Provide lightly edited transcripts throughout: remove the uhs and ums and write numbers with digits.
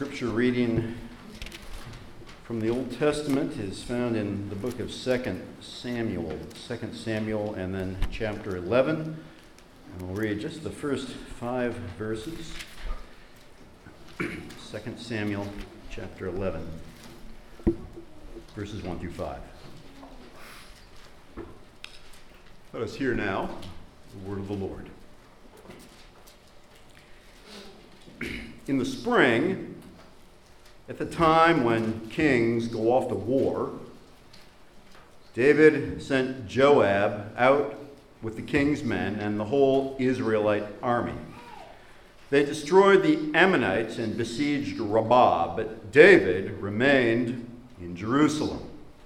Scripture reading from the Old Testament is found in the book of 2 Samuel. 2 Samuel and then chapter 11. And we'll read just the first 5 verses. 2 Samuel chapter 11, verses 1 through 5. Let us hear now the word of the Lord. In the spring, at the time when kings go off to war, David sent Joab out with the king's men and the whole Israelite army. They destroyed the Ammonites and besieged Rabbah, but David remained in Jerusalem.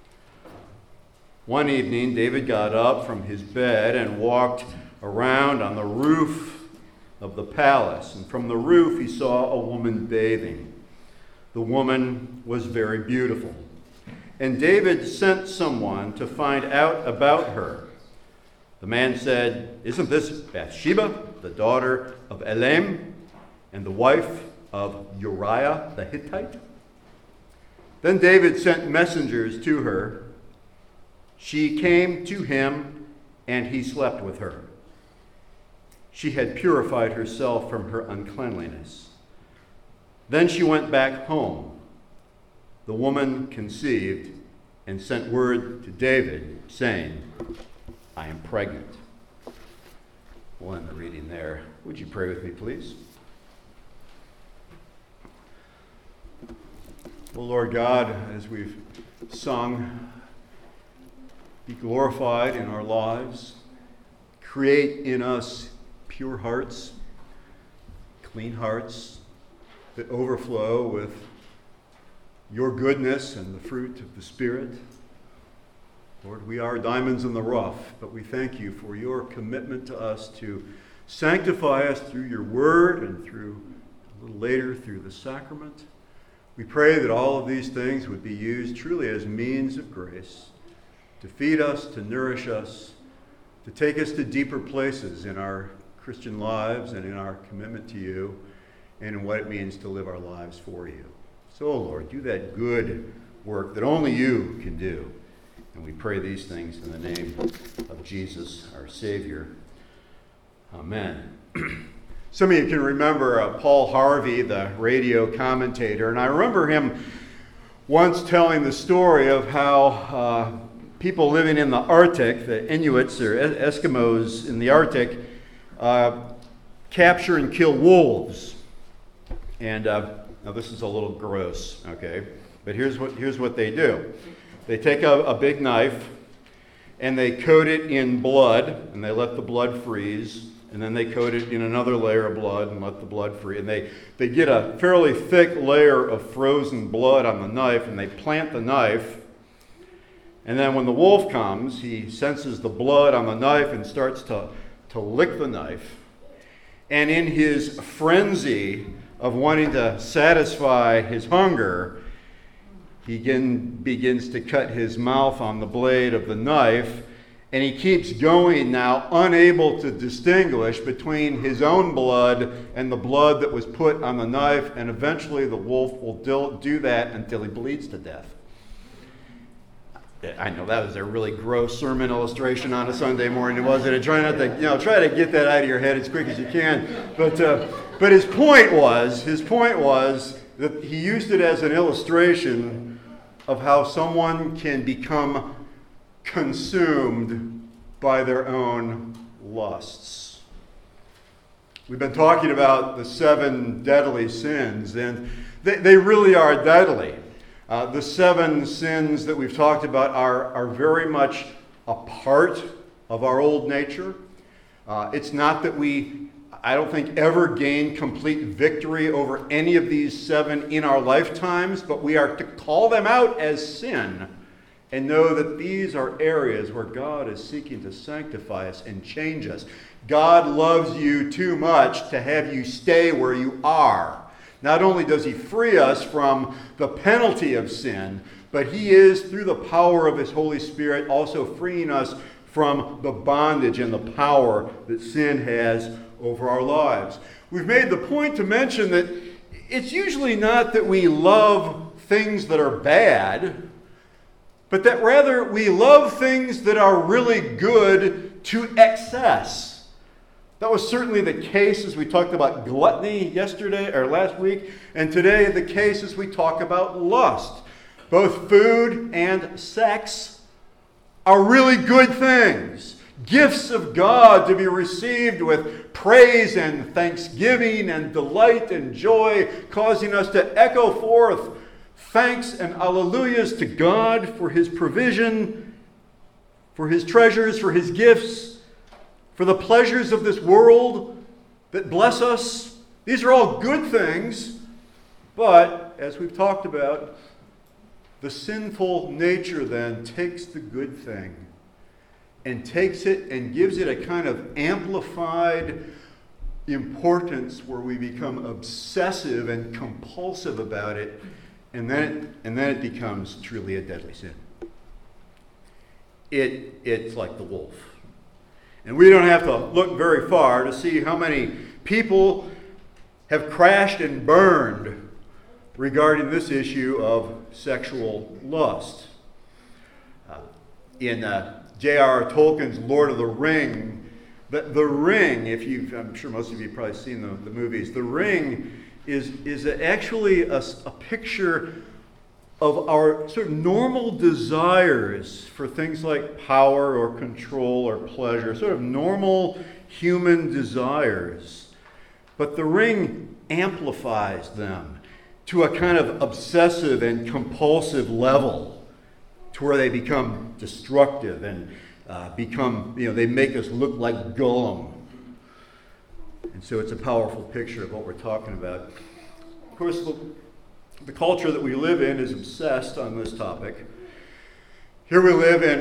One evening, David got up from his bed and walked around on the roof of the palace, and from the roof he saw a woman bathing. The woman was very beautiful, and David sent someone to find out about her. The man said, "Isn't this Bathsheba, the daughter of Elam, and the wife of Uriah the Hittite?" Then David sent messengers to her. She came to him, and he slept with her. She had purified herself from her uncleanliness. Then she went back home. The woman conceived and sent word to David, saying, "I am pregnant." We'll end the reading there. Would you pray with me, please? Well, Lord God, as we've sung, be glorified in our lives. Create in us pure hearts, clean hearts that overflow with your goodness and the fruit of the Spirit. Lord, we are diamonds in the rough, but we thank you for your commitment to us to sanctify us through your word and through, a little later, through the sacrament. We pray that all of these things would be used truly as means of grace to feed us, to nourish us, to take us to deeper places in our Christian lives and in our commitment to you and in what it means to live our lives for you. So, Lord, do that good work that only you can do. And we pray these things in the name of Jesus, our Savior. Amen. Some of you can remember Paul Harvey, the radio commentator, and I remember him once telling the story of how people living in the Arctic, the Inuits or Eskimos in the Arctic, capture and kill wolves. And now this is a little gross, okay? But here's what they do. They take a big knife and they coat it in blood, and they let the blood freeze, and then they coat it in another layer of blood and let the blood freeze. And they get a fairly thick layer of frozen blood on the knife, and they plant the knife. And then when the wolf comes, he senses the blood on the knife and starts to lick the knife. And in his frenzy of wanting to satisfy his hunger, he begins to cut his mouth on the blade of the knife, and he keeps going now, unable to distinguish between his own blood and the blood that was put on the knife, and eventually the wolf will do that until he bleeds to death. I know that was a really gross sermon illustration on a Sunday morning, wasn't it? Try not to, try to get that out of your head as quick as you can. But his point was that he used it as an illustration of how someone can become consumed by their own lusts. We've been talking about the 7 deadly sins, and they really are deadly. The 7 sins that we've talked about are very much a part of our old nature. It's not that I don't think, ever gain complete victory over any of these 7 in our lifetimes, but we are to call them out as sin and know that these are areas where God is seeking to sanctify us and change us. God loves you too much to have you stay where you are. Not only does he free us from the penalty of sin, but he is, through the power of his Holy Spirit, also freeing us from the bondage and the power that sin has over our lives. We've made the point to mention that it's usually not that we love things that are bad, but that rather we love things that are really good to excess. That was certainly the case as we talked about gluttony yesterday or last week, and today the case as we talk about lust. Both food and sex are really good things, gifts of God to be received with praise and thanksgiving and delight and joy, causing us to echo forth thanks and alleluias to God for His provision, for His treasures, for His gifts, for the pleasures of this world that bless us. These are all good things, but as we've talked about, the sinful nature then takes the good thing and takes it and gives it a kind of amplified importance where we become obsessive and compulsive about it, and then it becomes truly a deadly sin. It's like the wolf. And we don't have to look very far to see how many people have crashed and burned regarding this issue of sexual lust. In J.R.R. Tolkien's Lord of the Ring, the ring, I'm sure most of you have probably seen the movies, the ring is actually a picture of our sort of normal desires for things like power or control or pleasure, sort of normal human desires. But the ring amplifies them to a kind of obsessive and compulsive level, to where they become destructive and they make us look like Gollum. And so it's a powerful picture of what we're talking about. Of course, the culture that we live in is obsessed on this topic. Here we live in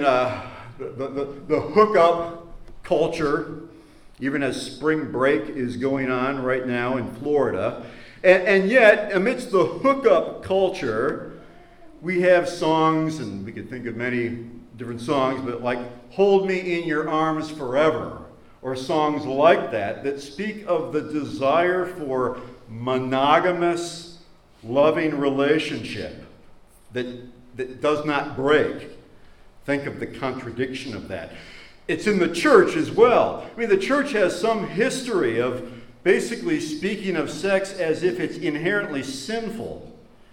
the hookup culture, even as spring break is going on right now in Florida. And yet, amidst the hookup culture, we have songs, and we could think of many different songs, but like Hold Me in Your Arms Forever, or songs like that speak of the desire for monogamous, loving relationship that does not break. Think of the contradiction of that. It's in the church as well. I mean, the church has some history of basically speaking of sex as if it's inherently sinful,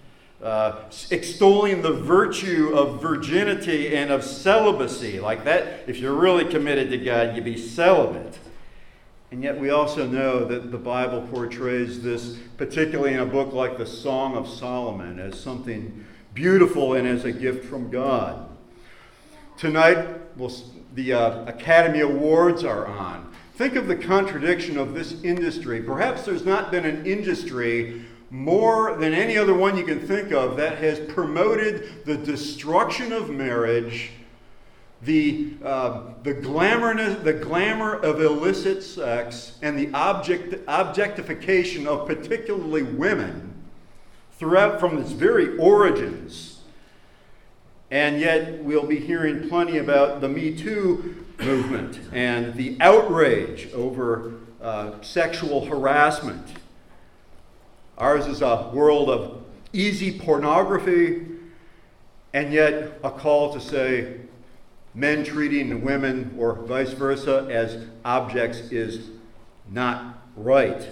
extolling the virtue of virginity and of celibacy, like that. If you're really committed to God, you be celibate. And yet we also know that the Bible portrays this, particularly in a book like the Song of Solomon, as something beautiful and as a gift from God. Tonight, the Academy Awards are on. Think of the contradiction of this industry. Perhaps there's not been an industry more than any other one you can think of that has promoted the destruction of marriage, the glamour of illicit sex, and the objectification of particularly women throughout from its very origins. And yet we'll be hearing plenty about the Me Too movement and the outrage over sexual harassment. Ours is a world of easy pornography, and yet a call to say men treating women or vice versa as objects is not right.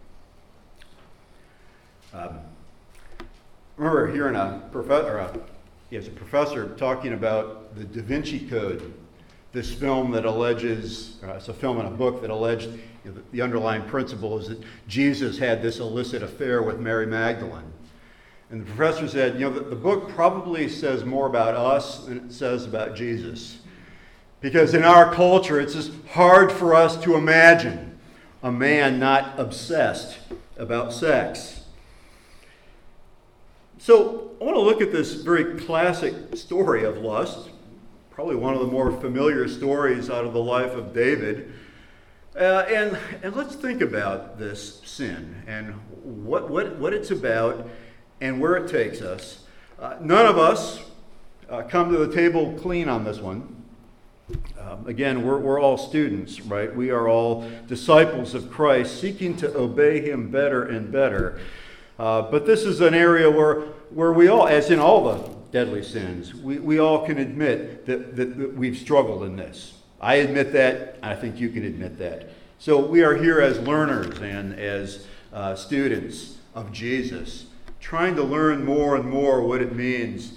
Remember hearing a professor talking about the Da Vinci Code, this film that alleges, it's a film and a book that alleged the underlying principle is that Jesus had this illicit affair with Mary Magdalene. And the professor said, the book probably says more about us than it says about Jesus. Because in our culture, it's just hard for us to imagine a man not obsessed about sex. So I want to look at this very classic story of lust, probably one of the more familiar stories out of the life of David. And let's think about this sin and what it's about and where it takes us. None of us come to the table clean on this one. Again, we're all students, right? We are all disciples of Christ, seeking to obey him better and better. But this is an area where we all, as in all the deadly sins, we all can admit that we've struggled in this. I admit that. I think you can admit that. So we are here as learners and as students of Jesus, trying to learn more and more what it means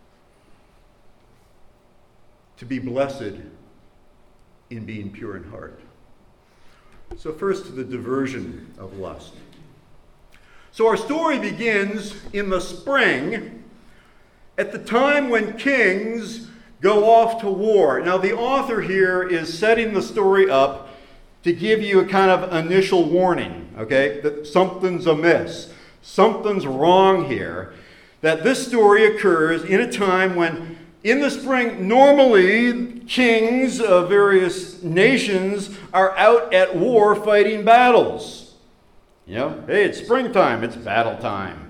to be blessed in being pure in heart. So first, to the diversion of lust. So our story begins in the spring, at the time when kings go off to war. Now, the author here is setting the story up to give you a kind of initial warning, okay, that something's amiss, something's wrong here, that this story occurs in a time when, in the spring, normally kings of various nations are out at war fighting battles. You know, hey, it's springtime, it's battle time.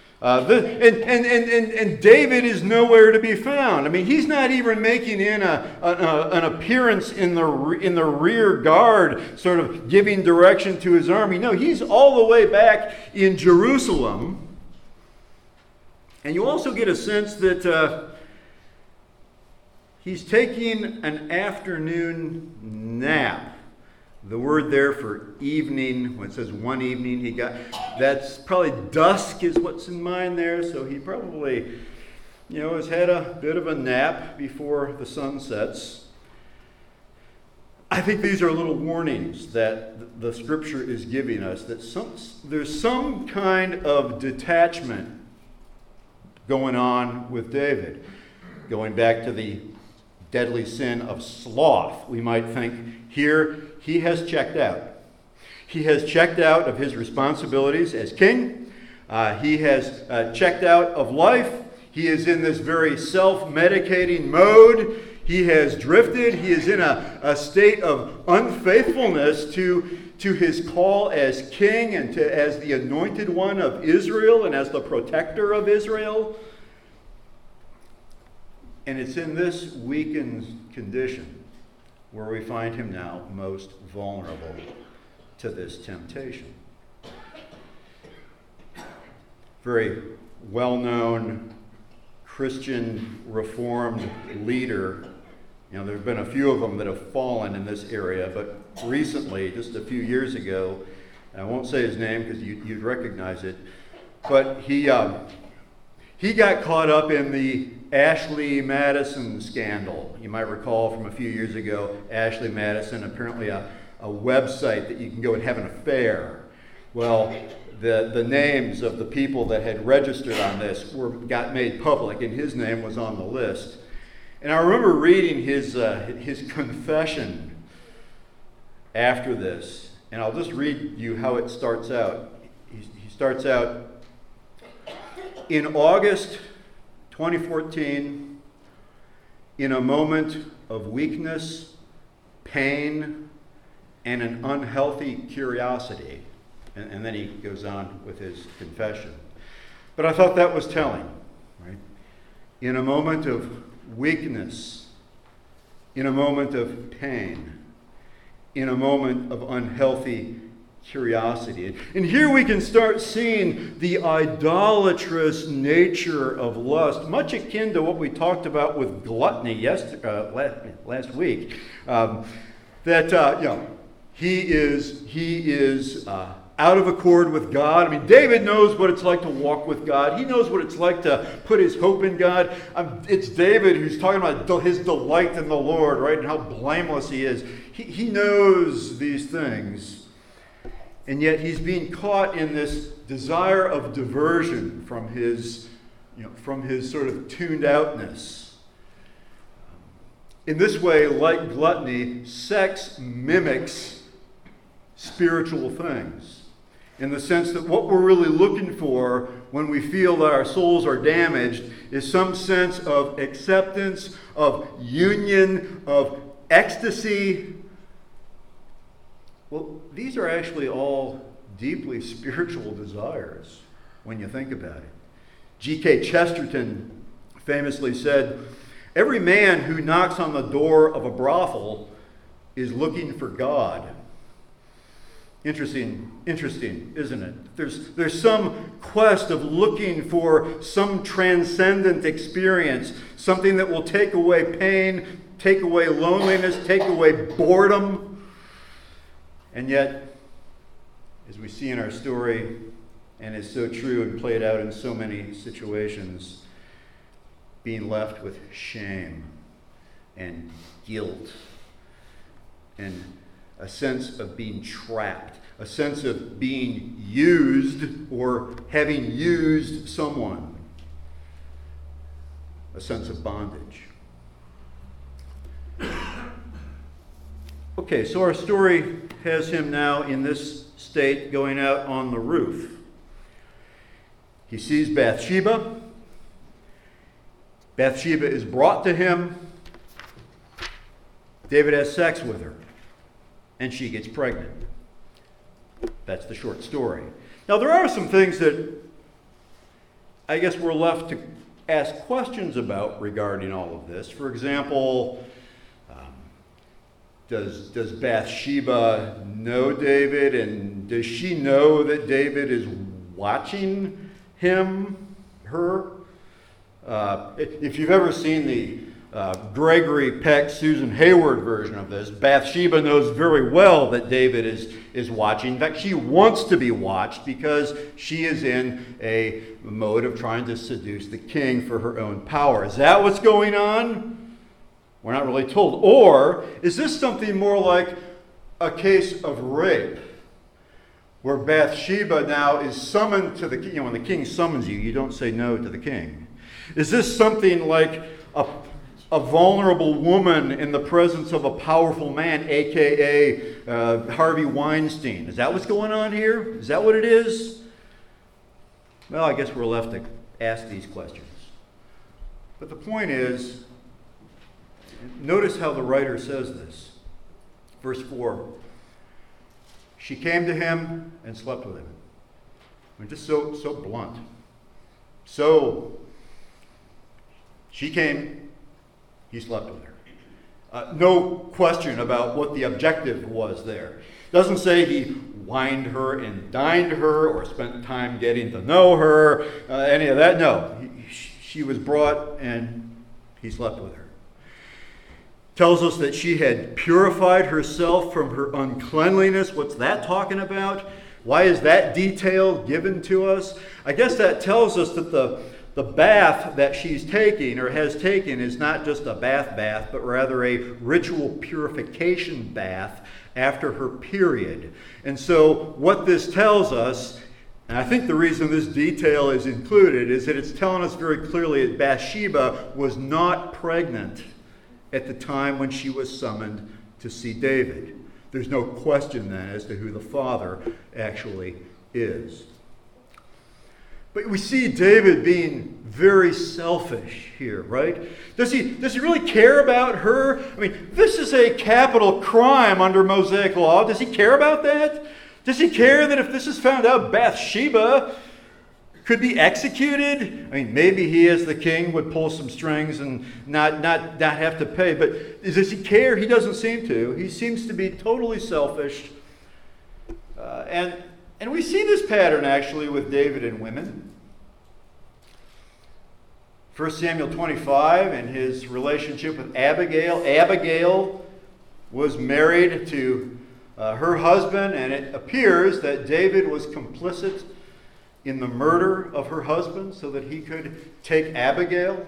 And David is nowhere to be found. I mean, he's not even making an appearance in the rear guard, sort of giving direction to his army. No, he's all the way back in Jerusalem. And you also get a sense that he's taking an afternoon nap. The word there for evening, when it says one evening, that's probably dusk is what's in mind there. So he probably, has had a bit of a nap before the sun sets. I think these are little warnings that the scripture is giving us, that there's some kind of detachment going on with David. Going back to the deadly sin of sloth, we might think here, he has checked out. He has checked out of his responsibilities as king. He has checked out of life. He is in this very self-medicating mode. He has drifted. He is in a state of unfaithfulness to his call as king and as the anointed one of Israel and as the protector of Israel. And it's in this weakened condition where we find him now most vulnerable to this temptation. Very well-known Christian Reformed leader. There have been a few of them that have fallen in this area, but recently, just a few years ago, and I won't say his name because you'd recognize it, but he got caught up in the Ashley Madison scandal. You might recall from a few years ago, Ashley Madison, apparently a website that you can go and have an affair. Well, the names of the people that had registered on this got made public, and his name was on the list. And I remember reading his confession after this, and I'll just read you how it starts out. He starts out, in August 2014, in a moment of weakness, pain, and an unhealthy curiosity. And then he goes on with his confession. But I thought that was telling, right? In a moment of weakness, in a moment of pain, in a moment of unhealthy curiosity. And here we can start seeing the idolatrous nature of lust, much akin to what we talked about with gluttony last week. He is out of accord with God. I mean, David knows what it's like to walk with God. He knows what it's like to put his hope in God. It's David who's talking about his delight in the Lord, right, and how blameless he is. He knows these things. And yet he's being caught in this desire of diversion from his sort of tuned outness. In this way, like gluttony, sex mimics spiritual things. In the sense that what we're really looking for when we feel that our souls are damaged is some sense of acceptance, of union, of ecstasy. Well, these are actually all deeply spiritual desires when you think about it. G.K. Chesterton famously said, "Every man who knocks on the door of a brothel is looking for God." Interesting, isn't it? There's some quest of looking for some transcendent experience, something that will take away pain, take away loneliness, take away boredom. And yet, as we see in our story, and is so true and played out in so many situations, being left with shame and guilt and a sense of being trapped, a sense of being used or having used someone, a sense of bondage. Okay, so our story has him now in this state going out on the roof. He sees Bathsheba. Bathsheba is brought to him. David has sex with her, and she gets pregnant. That's the short story. Now, there are some things that I guess we're left to ask questions about regarding all of this. For example, does Bathsheba know David, and does she know that David is watching her? If you've ever seen the Gregory Peck, Susan Hayward version of this, Bathsheba knows very well that David is watching. In fact, she wants to be watched because she is in a mode of trying to seduce the king for her own power. Is that what's going on? We're not really told. Or is this something more like a case of rape, where Bathsheba now is summoned to the king? When the king summons you, you don't say no to the king. Is this something like a vulnerable woman in the presence of a powerful man, a.k.a. Harvey Weinstein? Is that what's going on here? Is that what it is? Well, I guess we're left to ask these questions. But the point is, notice how the writer says this. Verse 4. She came to him and slept with him. I mean, just so blunt. So, she came, he slept with her. No question about what the objective was there. Doesn't say he wined her and dined her or spent time getting to know her, any of that. No, she was brought and he slept with her. Tells us that she had purified herself from her uncleanliness. What's that talking about? Why is that detail given to us? I guess that tells us that the bath that she's taking or has taken is not just a bath, but rather a ritual purification bath after her period. And so what this tells us, and I think the reason this detail is included, is that it's telling us very clearly that Bathsheba was not pregnant at the time when she was summoned to see David. There's no question then as to who the father actually is. But we see David being very selfish here, right? Does he really care about her? I mean, this is a capital crime under Mosaic law. Does he care about that? Does he care that if this is found out, Bathsheba could be executed? I mean, maybe he as the king would pull some strings and not have to pay, but does he care? He doesn't seem to. He seems to be totally selfish. And we see this pattern actually with David and women. 1 Samuel 25 and his relationship with Abigail. Abigail was married to her husband, and it appears that David was complicit in the murder of her husband so that he could take Abigail.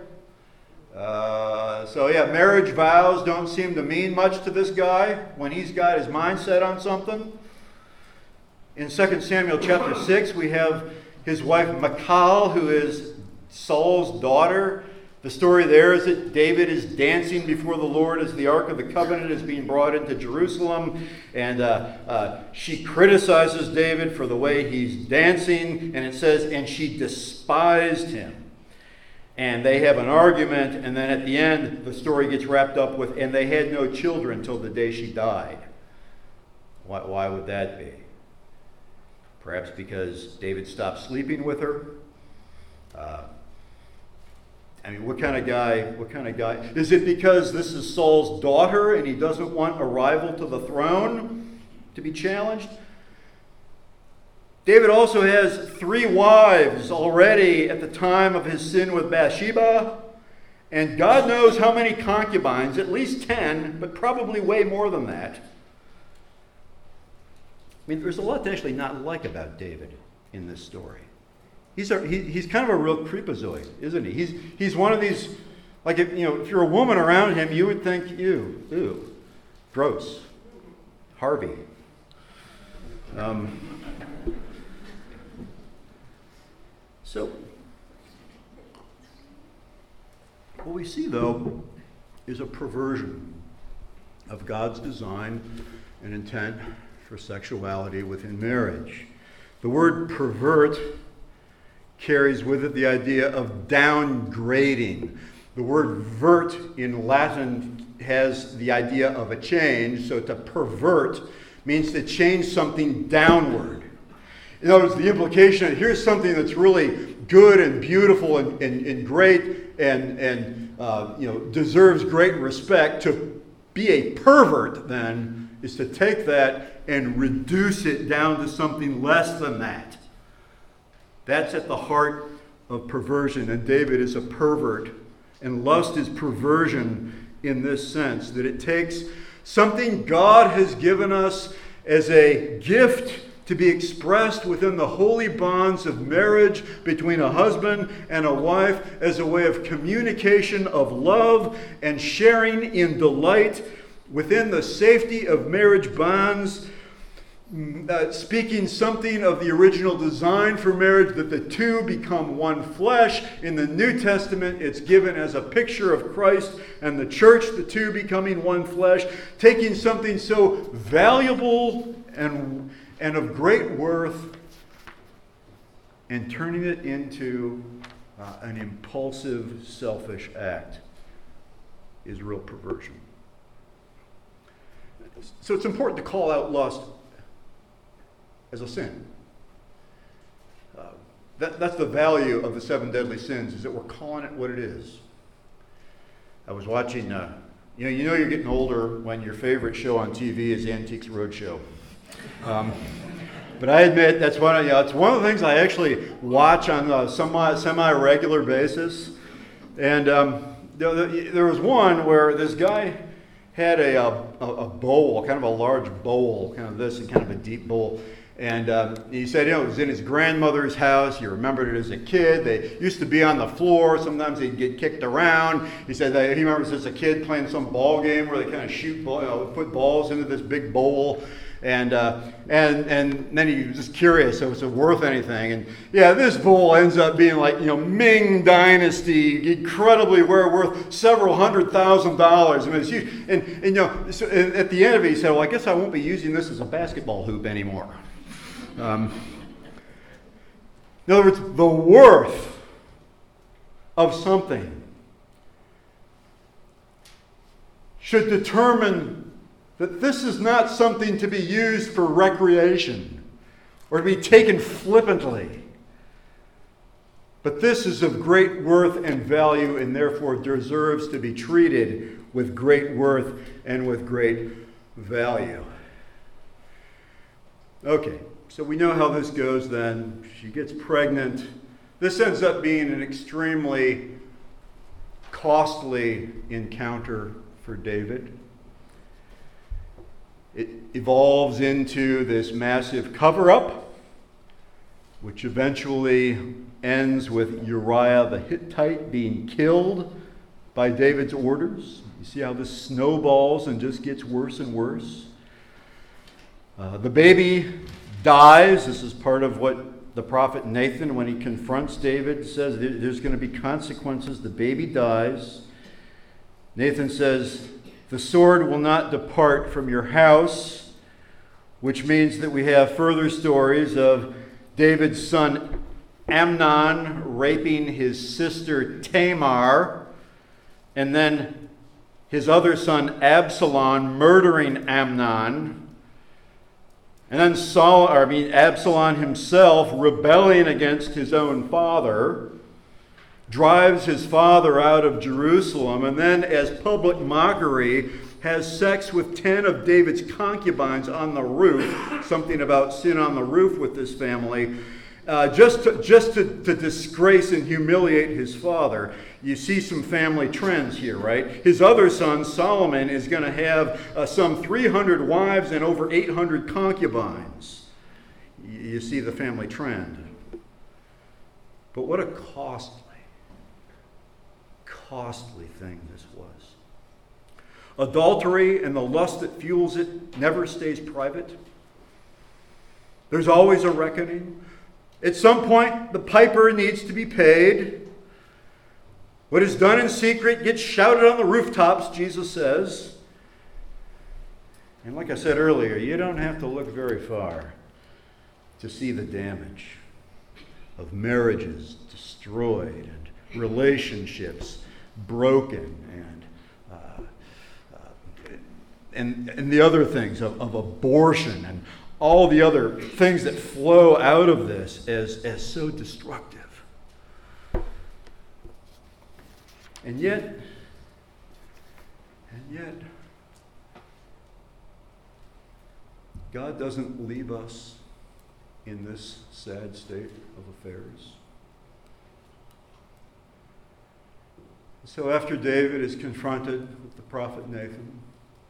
Marriage vows don't seem to mean much to this guy when he's got his mind set on something. In 2 Samuel chapter 6, we have his wife Michal, who is Saul's daughter. The story there is that David is dancing before the Lord as the Ark of the Covenant is being brought into Jerusalem. And she criticizes David for the way he's dancing. And it says, and she despised him. And they have an argument. And then at the end, the story gets wrapped up with, and they had no children until the day she died. Why would that be? Perhaps because David stopped sleeping with her. What kind of guy? Is it because this is Saul's daughter and he doesn't want a rival to the throne to be challenged? David also has 3 wives already at the time of his sin with Bathsheba. And God knows how many concubines, at least 10, but probably way more than that. I mean, there's a lot to actually not like about David in this story. He's kind of a real creepazoid, isn't he? He's one of these, like, if you're a woman around him, you would think, ew, gross, Harvey. So, what we see, though, is a perversion of God's design and intent for sexuality within marriage. The word pervert carries with it the idea of downgrading. The word vert in Latin has the idea of a change, so to pervert means to change something downward. In other words, the implication is here's something that's really good and beautiful and great and deserves great respect. To be a pervert, then, is to take that and reduce it down to something less than that. That's at the heart of perversion, and David is a pervert. And lust is perversion in this sense, that it takes something God has given us as a gift to be expressed within the holy bonds of marriage between a husband and a wife as a way of communication of love and sharing in delight within the safety of marriage bonds, speaking something of the original design for marriage, that the two become one flesh. In the New Testament, it's given as a picture of Christ and the church, the two becoming one flesh, taking something so valuable and of great worth and turning it into an impulsive, selfish act is real perversion. So it's important to call out lust as a sin. That's the value of the 7 deadly sins, is that we're calling it what it is. I was watching, you're getting older when your favorite show on TV is Antiques Roadshow. But I admit it's one of the things I actually watch on a semi-regular basis. And there was one where this guy had a bowl, kind of a large bowl, kind of this and kind of a deep bowl. And he said, it was in his grandmother's house. He remembered it as a kid. They used to be on the floor. Sometimes they'd get kicked around. He said that he remembers as a kid playing some ball game where they kind of put balls into this big bowl. And then he was just curious, so was it worth anything? And this bowl ends up being like, Ming Dynasty, incredibly worth several $100,000. I mean, it's huge. And so at the end of it, he said, well, I guess I won't be using this as a basketball hoop anymore. In other words, the worth of something should determine that this is not something to be used for recreation or to be taken flippantly. But this is of great worth and value and therefore deserves to be treated with great worth and with great value. Okay, so we know how this goes then. She gets pregnant. This ends up being an extremely costly encounter for David. It evolves into this massive cover-up, which eventually ends with Uriah the Hittite being killed by David's orders. You see how this snowballs and just gets worse and worse. The baby dies. This is part of what the prophet Nathan, when he confronts David, says there's going to be consequences. The baby dies. Nathan says, the sword will not depart from your house, which means that we have further stories of David's son Amnon raping his sister Tamar, and then his other son Absalom murdering Amnon, and then Absalom himself rebelling against his own father, drives his father out of Jerusalem, and then as public mockery, has sex with 10 of David's concubines on the roof, something about sin on the roof with this family, just to disgrace and humiliate his father. You see some family trends here, right? His other son, Solomon, is going to have some 300 wives and over 800 concubines. You see the family trend. But what a costly thing this was. Adultery and the lust that fuels it never stays private. There's always a reckoning. At some point, the piper needs to be paid. What is done in secret gets shouted on the rooftops, Jesus says. And like I said earlier, you don't have to look very far to see the damage of marriages destroyed and relationships broken and the other things of abortion and all the other things that flow out of this as so destructive. And yet, God doesn't leave us in this sad state of affairs. So after David is confronted with the prophet Nathan,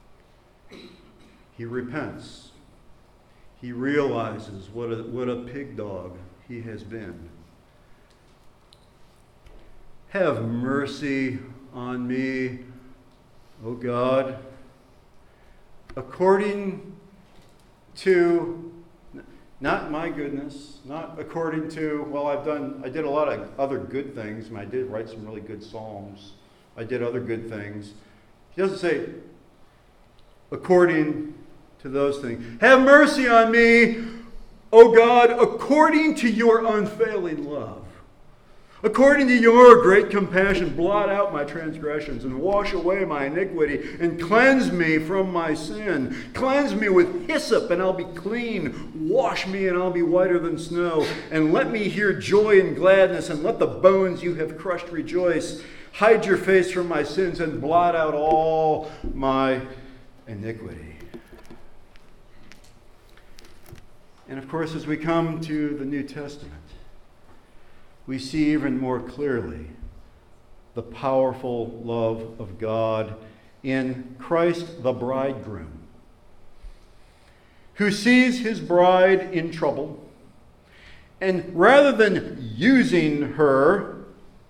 he repents. He realizes what a pig dog he has been. Have mercy on me, O God, according to, not my goodness, not according to, well, I did a lot of other good things, and I did write some really good psalms. I did other good things. He doesn't say, according to those things. Have mercy on me, O God, according to your unfailing love. According to your great compassion, blot out my transgressions and wash away my iniquity and cleanse me from my sin. Cleanse me with hyssop and I'll be clean. Wash me and I'll be whiter than snow. And let me hear joy and gladness, and let the bones you have crushed rejoice. Hide your face from my sins and blot out all my iniquity. And of course, as we come to the New Testament, we see even more clearly the powerful love of God in Christ the bridegroom, who sees his bride in trouble, and rather than using her,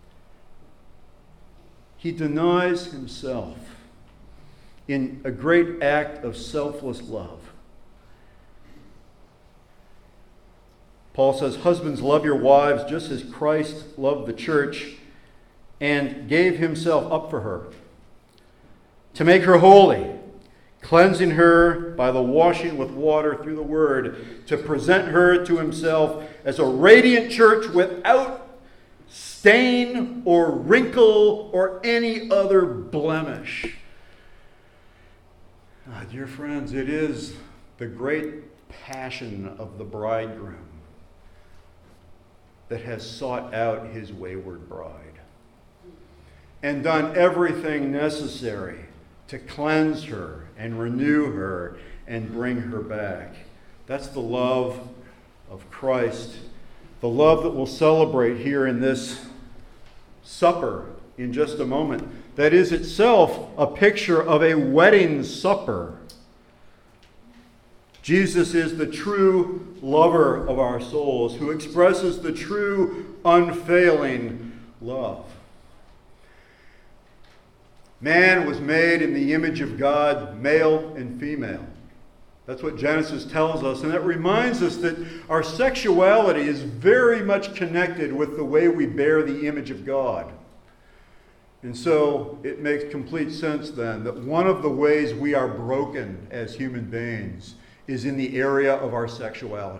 he denies himself in a great act of selfless love. Paul says, husbands, love your wives just as Christ loved the church and gave himself up for her, to make her holy, cleansing her by the washing with water through the word, to present her to himself as a radiant church without stain or wrinkle or any other blemish. Dear friends, it is the great passion of the bridegroom that has sought out his wayward bride and done everything necessary to cleanse her and renew her and bring her back. That's the love of Christ, the love that we'll celebrate here in this supper in just a moment, that is itself a picture of a wedding supper. Jesus is the true lover of our souls, who expresses the true unfailing love. Man was made in the image of God, male and female. That's what Genesis tells us, and that reminds us that our sexuality is very much connected with the way we bear the image of God. And so it makes complete sense then that one of the ways we are broken as human beings is in the area of our sexuality.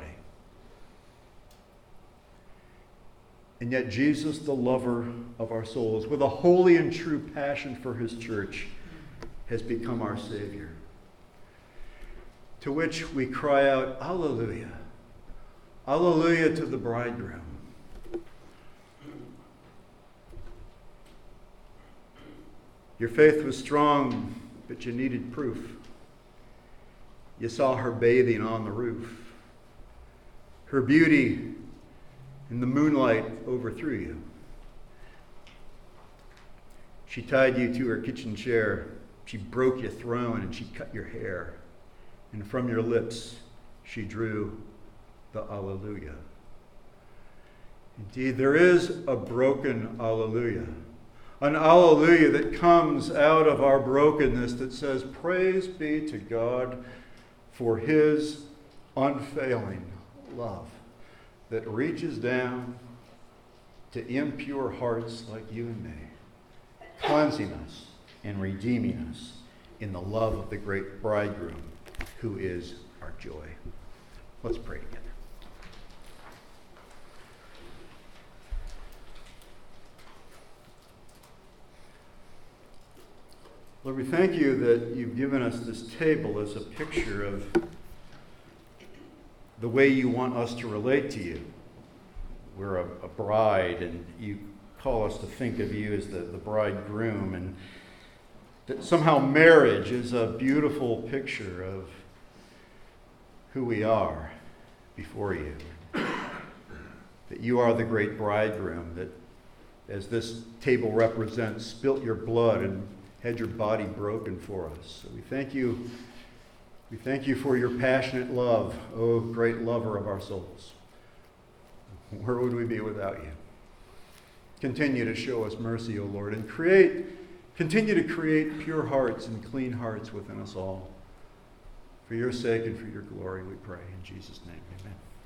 And yet Jesus, the lover of our souls, with a holy and true passion for his church, has become our Savior. To which we cry out, Alleluia. Alleluia to the bridegroom. Your faith was strong, but you needed proof. You saw her bathing on the roof. Her beauty in the moonlight overthrew you. She tied you to her kitchen chair. She broke your throne and she cut your hair. And from your lips she drew the Alleluia. Indeed, there is a broken Alleluia. An Alleluia that comes out of our brokenness that says, praise be to God for his unfailing love that reaches down to impure hearts like you and me, cleansing us and redeeming us in the love of the great bridegroom who is our joy. Let's pray together. Lord, we thank you that you've given us this table as a picture of the way you want us to relate to you. We're a bride, and you call us to think of you as the bridegroom, and that somehow marriage is a beautiful picture of who we are before you. That you are the great bridegroom, that as this table represents, spilt your blood and had your body broken for us. So we thank you. We thank you for your passionate love, oh great lover of our souls. Where would we be without you? Continue to show us mercy, O Lord, and continue to create pure hearts and clean hearts within us all. For your sake and for your glory, we pray. In Jesus' name, amen.